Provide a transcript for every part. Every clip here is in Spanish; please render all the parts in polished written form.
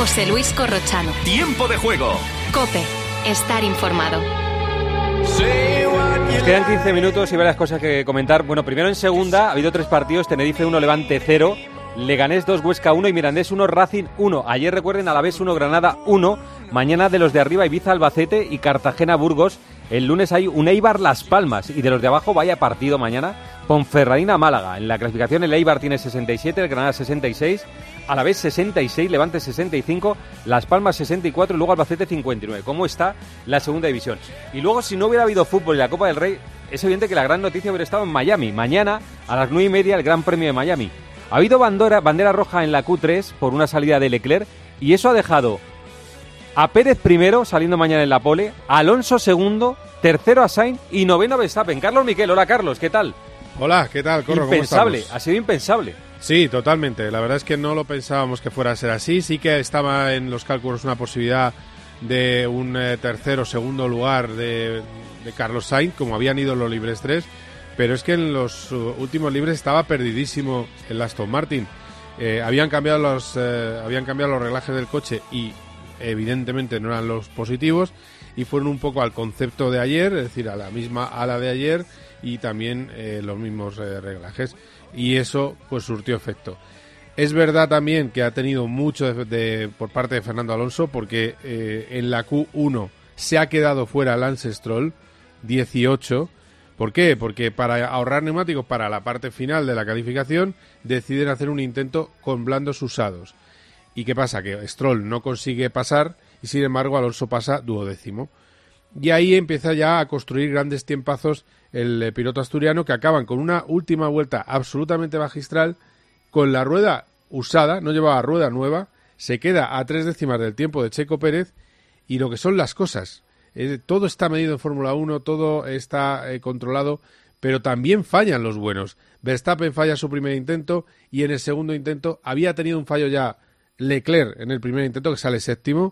José Luis Corrochano. Tiempo de juego. COPE. Estar informado. Nos quedan 15 minutos y varias cosas que comentar. Bueno, primero en segunda ha habido 3 partidos. Tenerife 1, Levante 0. Leganés 2, Huesca 1 y Mirandés 1, Racing 1. Ayer recuerden, Alavés 1, Granada 1. Mañana de los de arriba, Ibiza, Albacete y Cartagena, Burgos. El lunes hay un Eibar, Las Palmas. Y de los de abajo, vaya partido mañana, Ponferradina, Málaga. En la clasificación el Eibar tiene 67, el Granada 66, Alavés 66, Levante 65, Las Palmas 64 y luego Albacete 59. ¿Cómo está la segunda división? Y luego, si no hubiera habido fútbol y la Copa del Rey, es evidente que la gran noticia hubiera estado en Miami. Mañana, a las 9:30, el Gran Premio de Miami. Ha habido bandera roja en la Q3 por una salida de Leclerc y eso ha dejado a Pérez primero, saliendo mañana en la pole, a Alonso segundo, tercero a Sainz y noveno a Verstappen. Carlos Miquel, hola Carlos, ¿qué tal? Hola, ¿qué tal, Corro? Impensable, ¿Cómo estamos? ha sido impensable. Sí, totalmente. La verdad es que no lo pensábamos que fuera a ser así. Sí que estaba en los cálculos una posibilidad de un tercero o segundo lugar de Carlos Sainz, como habían ido los libres 3, pero es que en los últimos libres estaba perdidísimo el Aston Martin. Habían cambiado los reglajes del coche y evidentemente no eran los positivos y fueron un poco al concepto de ayer, es decir, a la misma ala de ayer y también los mismos reglajes, y eso pues surtió efecto. Es verdad también que ha tenido mucho por parte de Fernando Alonso, porque en la Q1 se ha quedado fuera Lance Stroll, 18. ¿Por qué? Porque para ahorrar neumáticos para la parte final de la calificación deciden hacer un intento con blandos usados. ¿Y qué pasa? Que Stroll no consigue pasar y sin embargo Alonso pasa 12º. Y ahí empieza ya a construir grandes tiempazos el piloto asturiano, que acaban con una última vuelta absolutamente magistral con la rueda usada, no llevaba rueda nueva, se queda a 3 décimas del tiempo de Checo Pérez y lo que son las cosas. Todo está medido en Fórmula 1, todo está controlado, pero también fallan los buenos. Verstappen falla su primer intento y en el segundo intento había tenido un fallo ya Leclerc en el primer intento, que sale séptimo,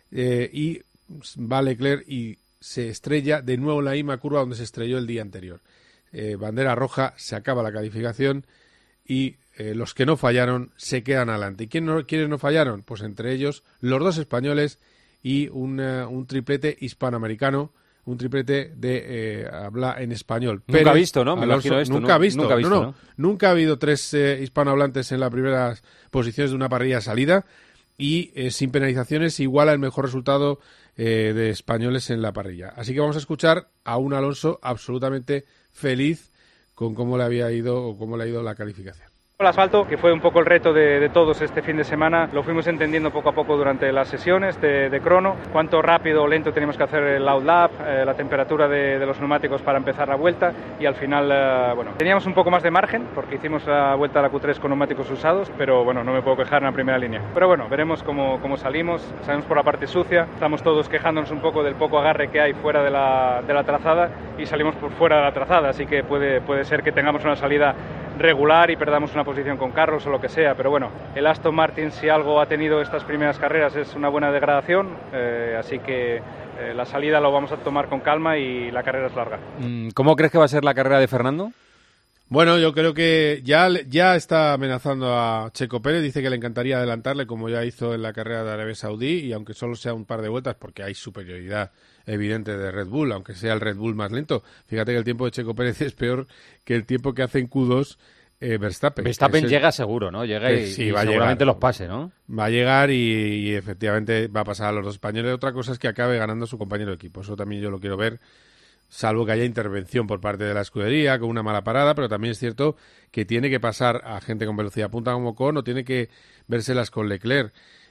y va Leclerc y se estrella de nuevo en la misma curva donde se estrelló el día anterior. Bandera roja, se acaba la calificación y los que no fallaron se quedan adelante. ¿Y quiénes no fallaron? Pues entre ellos los 2 españoles y un triplete hispanoamericano, un triplete de habla en español. Nunca Pérez, ha visto, ¿no? Me Alonso, imagino esto. Nunca ha visto. ¿No? Nunca ha habido 3 hispanohablantes en las primeras posiciones de una parrilla salida y sin penalizaciones iguala el mejor resultado de españoles en la parrilla. Así que vamos a escuchar a un Alonso absolutamente feliz con cómo le había ido o cómo le ha ido la calificación. El asfalto, que fue un poco el reto de todos este fin de semana, lo fuimos entendiendo poco a poco durante las sesiones de crono, cuánto rápido o lento teníamos que hacer el outlap, la temperatura de los neumáticos para empezar la vuelta, y al final, teníamos un poco más de margen porque hicimos la vuelta a la Q3 con neumáticos usados, pero bueno, no me puedo quejar en la primera línea. Pero bueno, veremos cómo salimos por la parte sucia, estamos todos quejándonos un poco del poco agarre que hay fuera de la trazada y salimos por fuera de la trazada, así que puede ser que tengamos una salida regular y perdamos una posición con Carlos o lo que sea, pero bueno, el Aston Martin, si algo ha tenido estas primeras carreras, es una buena degradación, así que la salida lo vamos a tomar con calma y la carrera es larga. ¿Cómo crees que va a ser la carrera de Fernando? Bueno, yo creo que ya está amenazando a Checo Pérez, dice que le encantaría adelantarle como ya hizo en la carrera de Arabia Saudí, y aunque solo sea un par de vueltas, porque hay superioridad evidente de Red Bull, aunque sea el Red Bull más lento. Fíjate que el tiempo de Checo Pérez es peor que el tiempo que hace en Q2 Verstappen. Verstappen llega seguro, ¿no? Llega y va a seguramente llegar, los pase, ¿no? Va a llegar y efectivamente va a pasar a los 2 españoles. Otra cosa es que acabe ganando su compañero de equipo. Eso también yo lo quiero ver, salvo que haya intervención por parte de la escudería con una mala parada, pero también es cierto que tiene que pasar a gente con velocidad punta como Ocon, o tiene que vérselas con Leclerc.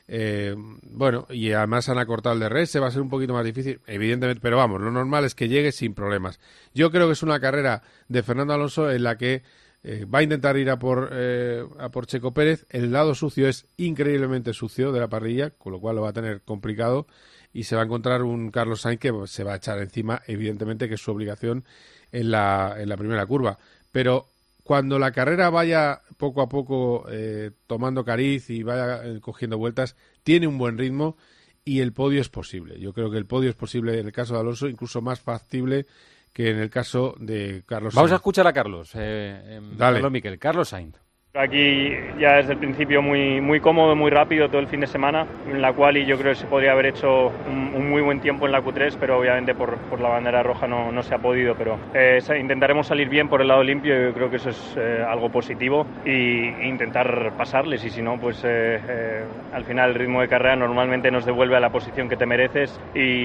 Y además han acortado el DRS, va a ser un poquito más difícil, evidentemente, pero vamos, lo normal es que llegue sin problemas. Yo creo que es una carrera de Fernando Alonso en la que va a intentar ir a por Checo Pérez. El lado sucio es increíblemente sucio de la parrilla, con lo cual lo va a tener complicado y se va a encontrar un Carlos Sainz que se va a echar encima, evidentemente, que es su obligación en la primera curva. Pero cuando la carrera vaya poco a poco tomando cariz y vaya cogiendo vueltas, tiene un buen ritmo y el podio es posible. Yo creo que el podio es posible en el caso de Alonso, incluso más factible que en el caso de Carlos Sainz. Vamos a escuchar a Carlos. Dale. Carlos Miquel. Carlos Sainz. Aquí ya desde el principio muy cómodo, muy rápido todo el fin de semana, en la quali yo creo que se podría haber hecho un muy buen tiempo en la Q3, pero obviamente por la bandera roja no se ha podido, pero intentaremos salir bien por el lado limpio, yo creo que eso es algo positivo, e intentar pasarles, y si no, pues al final el ritmo de carrera normalmente nos devuelve a la posición que te mereces,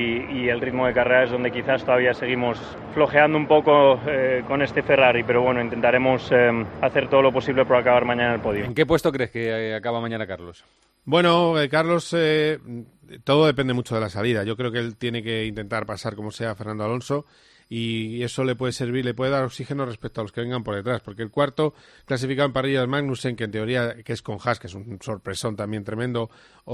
y el ritmo de carrera es donde quizás todavía seguimos flojeando un poco con este Ferrari, pero bueno, intentaremos hacer todo lo posible por acabar mañana en el podio. ¿En qué puesto crees que acaba mañana Carlos? Bueno, Carlos, todo depende mucho de la salida. Yo creo que él tiene que intentar pasar como sea a Fernando Alonso, y eso le puede servir, le puede dar oxígeno respecto a los que vengan por detrás, porque el cuarto clasificado en parrilla es Magnussen, que en teoría que es con Haas, que es un sorpresón también tremendo,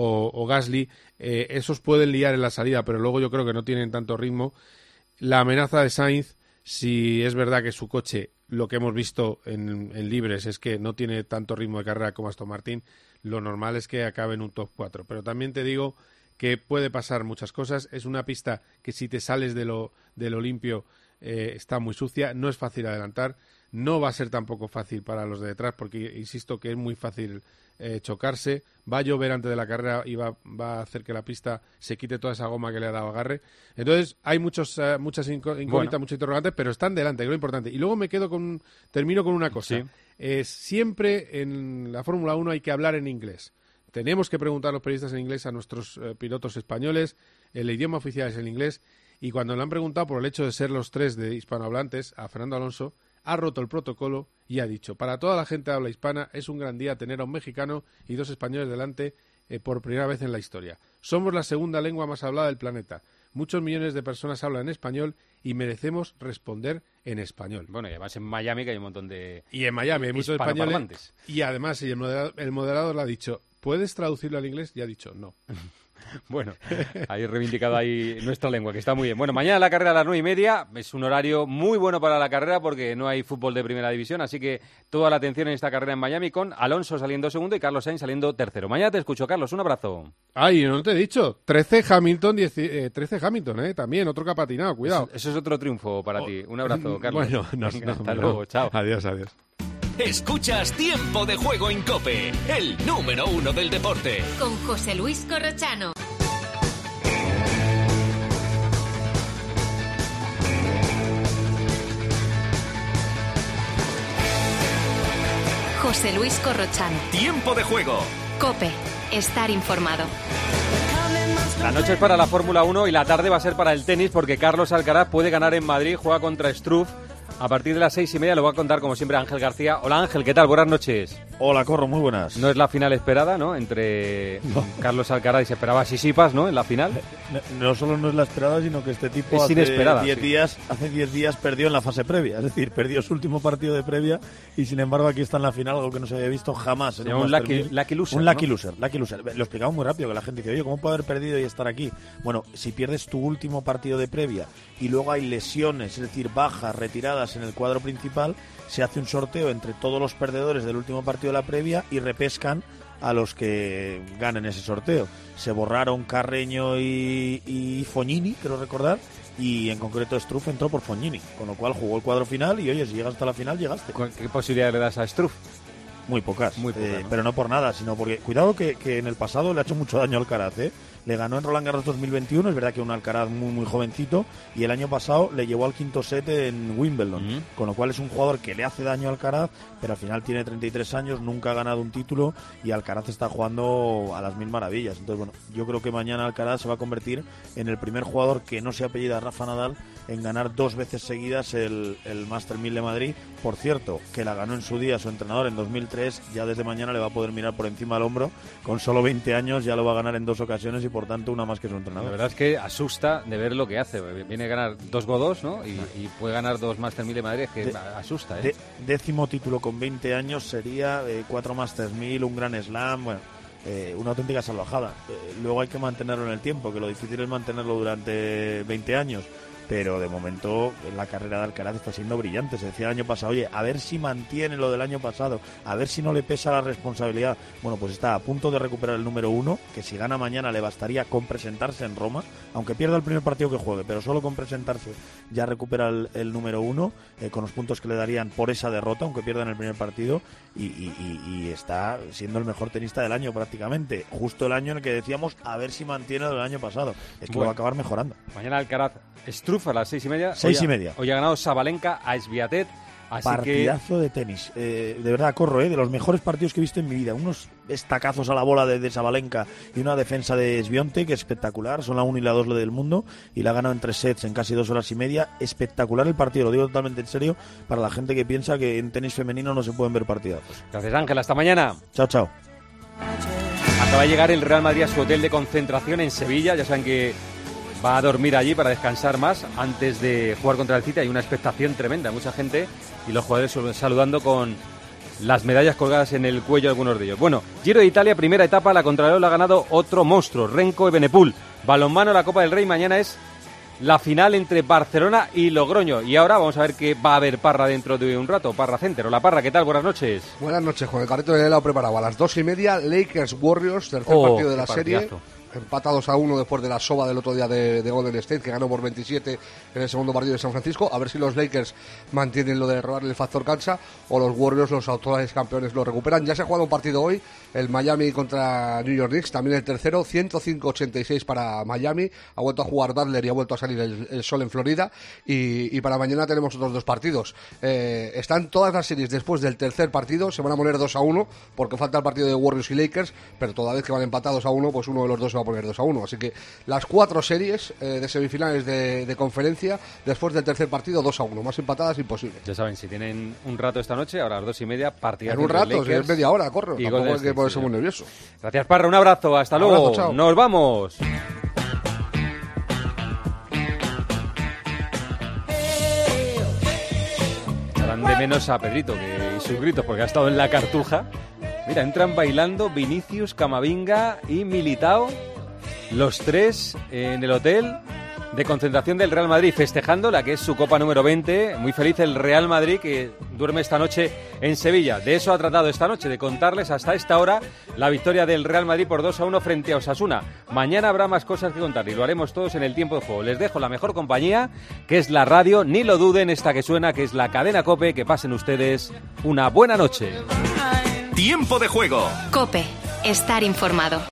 o Gasly, esos pueden liar en la salida, pero luego yo creo que no tienen tanto ritmo. La amenaza de Sainz, si es verdad que su coche, lo que hemos visto en libres, es que no tiene tanto ritmo de carrera como Aston Martin, lo normal es que acabe en un top 4. Pero también te digo que puede pasar muchas cosas. Es una pista que si te sales de lo limpio está muy sucia, no es fácil adelantar, no va a ser tampoco fácil para los de detrás, porque insisto que es muy fácil chocarse. Va a llover antes de la carrera y va a hacer que la pista se quite toda esa goma que le ha dado agarre. Entonces hay muchas incógnitas, muchos interrogantes, pero están delante, que es lo importante. Y luego termino con una cosa. Sí. Siempre en la Fórmula 1 hay que hablar en inglés. Tenemos que preguntar a los periodistas en inglés a nuestros pilotos españoles. El idioma oficial es el inglés. Y cuando le han preguntado por el hecho de ser los tres de hispanohablantes, a Fernando Alonso ha roto el protocolo y ha dicho: para toda la gente de habla hispana es un gran día tener a un mexicano y 2 españoles delante por primera vez en la historia. Somos la segunda lengua más hablada del planeta. Muchos millones de personas hablan español y merecemos responder en español. Bueno, y además en Miami, que hay un montón de... Y en Miami hay muchos españoles. Y además el moderador le ha dicho: ¿puedes traducirlo al inglés? Y ha dicho no. Bueno, ahí reivindicado ahí nuestra lengua, que está muy bien. Bueno, mañana la carrera a las 9:30, es un horario muy bueno para la carrera porque no hay fútbol de primera división, así que toda la atención en esta carrera en Miami, con Alonso saliendo segundo y Carlos Sainz saliendo tercero. Mañana te escucho, Carlos, un abrazo. Ay, no te he dicho, 13 Hamilton, también, otro que ha patinado, cuidado. Eso es otro triunfo para ti. Un abrazo, Carlos. Bueno, hasta luego, chao. Adiós. Escuchas Tiempo de Juego en COPE, el número 1 del deporte. Con José Luis Corrochano. José Luis Corrochano. Tiempo de Juego. COPE. Estar informado. La noche es para la Fórmula 1 y la tarde va a ser para el tenis, porque Carlos Alcaraz puede ganar en Madrid, juega contra Struff. A partir de las 6:30 lo va a contar, como siempre, Ángel García. Hola, Ángel, ¿qué tal? Buenas noches. Hola, Corro, muy buenas. No es la final esperada, ¿no? Entre Carlos Alcaraz y se esperaba Sisipas, ¿no? En la final. No solo no es la esperada, sino que este tipo es inesperada, hace 10 días perdió en la fase previa. Es decir, perdió su último partido de previa y, sin embargo, aquí está en la final, algo que no se había visto jamás. En un lucky loser. Un lucky loser. Lo explicamos muy rápido, que la gente dice: oye, ¿cómo puede haber perdido y estar aquí? Bueno, si pierdes tu último partido de previa y luego hay lesiones, es decir, bajas, retiradas en el cuadro principal, se hace un sorteo entre todos los perdedores del último partido de la previa y repescan a los que ganen ese sorteo. Se borraron Carreño y Fognini, creo recordar, y en concreto Struff entró por Fognini, con lo cual jugó el cuadro final y, oye, si llegas hasta la final, llegaste. ¿Qué posibilidad le das a Struff? Muy pocas, ¿no? Pero no por nada, sino porque, cuidado que en el pasado le ha hecho mucho daño al Alcaraz, Le ganó en Roland Garros 2021, es verdad que un Alcaraz muy jovencito, y el año pasado le llevó al quinto set en Wimbledon, con lo cual es un jugador que le hace daño al Alcaraz, pero al final tiene 33 años, nunca ha ganado un título, y Alcaraz está jugando a las mil maravillas. Entonces, bueno, yo creo que mañana Alcaraz se va a convertir en el primer jugador que no se apellida Rafa Nadal en ganar 2 veces seguidas el Master 1000 de Madrid. Por cierto, que la ganó en su día su entrenador en 2003, ya desde mañana le va a poder mirar por encima del hombro, con solo 20 años ya lo va a ganar en 2 ocasiones y por tanto una más que su entrenador. La verdad es que asusta de ver lo que hace. Viene a ganar 2 Godós, ¿no? Y puede ganar 2 Master 1000 de Madrid, que asusta, ¿eh? Décimo título con 20 años sería 4 Masters 1000, un Gran Slam, bueno, una auténtica salvajada. Luego hay que mantenerlo en el tiempo, que lo difícil es mantenerlo durante 20 años. pero de momento la carrera de Alcaraz está siendo brillante. Se decía el año pasado, oye, a ver si mantiene lo del año pasado, a ver si no le pesa la responsabilidad. Bueno, pues está a punto de recuperar el número 1, que si gana mañana le bastaría con presentarse en Roma, aunque pierda el primer partido que juegue, pero solo con presentarse ya recupera el número 1, con los puntos que le darían por esa derrota, aunque pierda en el primer partido, y está siendo el mejor tenista del año prácticamente, justo el año en el que decíamos a ver si mantiene lo del año pasado. Es que lo va a acabar mejorando. Mañana Alcaraz Struff a las 6:30. 6:30. Hoy ha ganado Sabalenka a Sviatek. Partidazo de tenis. De verdad, corro, de los mejores partidos que he visto en mi vida. Unos estacazos a la bola de Sabalenka y una defensa de Swiatek, espectacular. Son la 1 y la 2 del mundo. Y la ha ganado en 3 sets en casi 2 horas y media. Espectacular el partido, lo digo totalmente en serio, para la gente que piensa que en tenis femenino no se pueden ver partidazos. Gracias, Ángel. Hasta mañana. Chao, chao. Acaba de llegar el Real Madrid a su hotel de concentración en Sevilla. Ya saben que va a dormir allí para descansar más antes de jugar contra el City. Hay una expectación tremenda, mucha gente y los jugadores saludando con las medallas colgadas en el cuello, algunos de ellos. Bueno, Giro de Italia, primera etapa, la contrarreloj la ha ganado otro monstruo, Renko Evenepoel. Balonmano, la Copa del Rey, mañana es la final entre Barcelona y Logroño. Y ahora vamos a ver que va a haber Parra dentro de un rato, Parra Center. Hola Parra, ¿qué tal? Buenas noches. Buenas noches, Juan. El carrito de helado preparado a las 2:30, Lakers Warriors, tercer partido de la serie. Empatados a 1 después de la soba del otro día de Golden State, que ganó por 27 en el segundo partido de San Francisco. A ver si los Lakers mantienen lo de robarle el factor cancha o los Warriors, los actuales campeones, lo recuperan. Ya se ha jugado un partido hoy, el Miami contra New York Knicks, también el tercero, 105-86 para Miami. Ha vuelto a jugar Butler y ha vuelto a salir el sol en Florida. Y para mañana tenemos otros 2 partidos. Están todas las series después del tercer partido, se van a poner 2-1, porque falta el partido de Warriors y Lakers, pero toda vez que van empatados a 1, pues uno de los dos se va a poner 2-1, así que las 4 series de semifinales de conferencia después del tercer partido 2-1, más empatadas imposible. Ya saben, si tienen un rato esta noche, ahora a las 2:30, partida en un rato, si es media hora, corro, tampoco hay que ponerse muy nervioso. Gracias Parra, un abrazo, hasta luego, abrazo, chao. Nos vamos. Echarán de menos a Pedrito y sus gritos porque ha estado en la Cartuja. Mira, entran bailando Vinicius, Camavinga y Militao, los 3 en el hotel de concentración del Real Madrid, festejando la que es su Copa número 20. Muy feliz el Real Madrid, que duerme esta noche en Sevilla. De eso ha tratado esta noche, de contarles hasta esta hora la victoria del Real Madrid por 2-1 frente a Osasuna. Mañana habrá más cosas que contar y lo haremos todos en el tiempo de juego. Les dejo la mejor compañía, que es la radio, ni lo duden, esta que suena, que es la cadena COPE. Que pasen ustedes una buena noche. Tiempo de juego. COPE. Estar informado.